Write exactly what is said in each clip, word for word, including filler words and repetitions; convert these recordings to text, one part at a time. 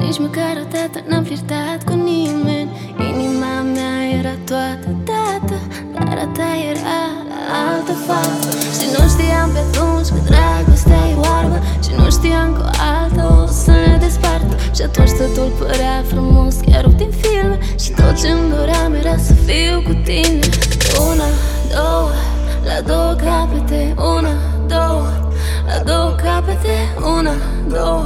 Nici măcar o dată n-am flirtat cu nimeni. Inima mea era toată dată, dar a ta era la altă față. Și nu știam pe atunci că dragostea e oarbă, și nu știam că o altă o să ne despartă. Și atunci totul părea frumos, chiar rupt din filme, și tot ce-mi doream era să fiu cu tine. Una, două, la două capete. Una, două, la două capete. Una, două.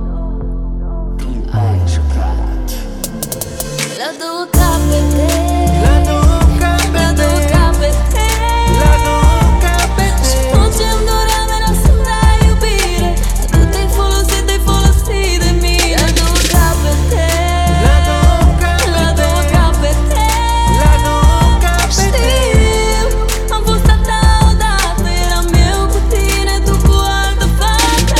La două capete. La două capete. La două capete. La două capete. Și tot ce-mi doream era să-mi dai iubire, dar tu te-ai folosit, te-ai folosit de mine. La două capete. La două capete. La două capete. La două capete. Știu, am fost a ta odată, eram eu cu tine, tu cu altă fată.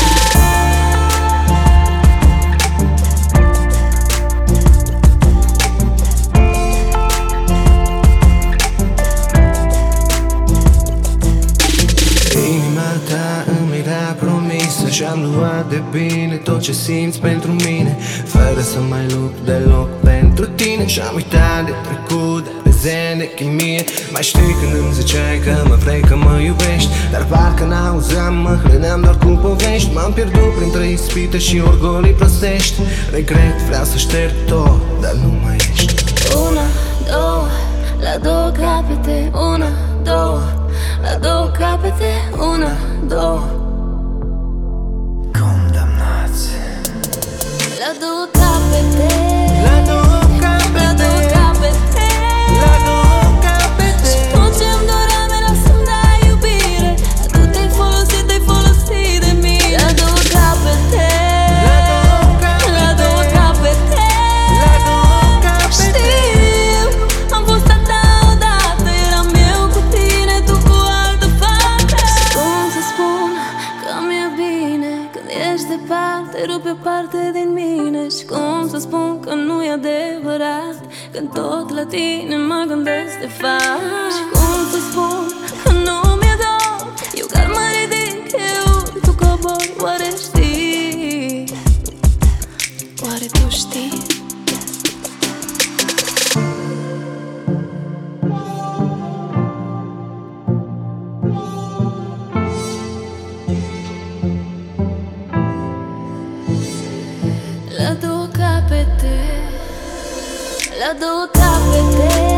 Inima ta îmi era promisă și-am luat de bine tot ce simți pentru mine, fără să mai lupt deloc pentru tine. Și-am uitat de trecut, de prezent, de chimie. Mai știi când îmi ziceai că mă vrei, că mă iubești, dar parcă n-auzeam, mă hrăneam doar cu povești. M-am pierdut printre ispite și orgolii prostești. Regret, vreau să șterg tot, dar nu mai ești. Una, două, la două capete. Una, două, la două capete. Una, două. Condamnați. La două capete. La două La două capete. capete. La două capete. Și tot ce-mi doream era să-mi dai iubire, dar tu te-ai folosit, te-ai folosit de mine. La două capete. La două capete. La două capete. La două capete. Știu, am fost a ta odată, eram eu cu tine, tu cu altă fată. Cum să spun că mi-e bine când ești departe, rupe o parte din mine? Și cum să spun că nu e adevărat când tot la tine mă gândesc de fapt? Și cum să spun că nu mi-e dor, eu chiar mă ridic, eu tu cobori. Oare știi? Oare tu știi? La două capete. La două capete.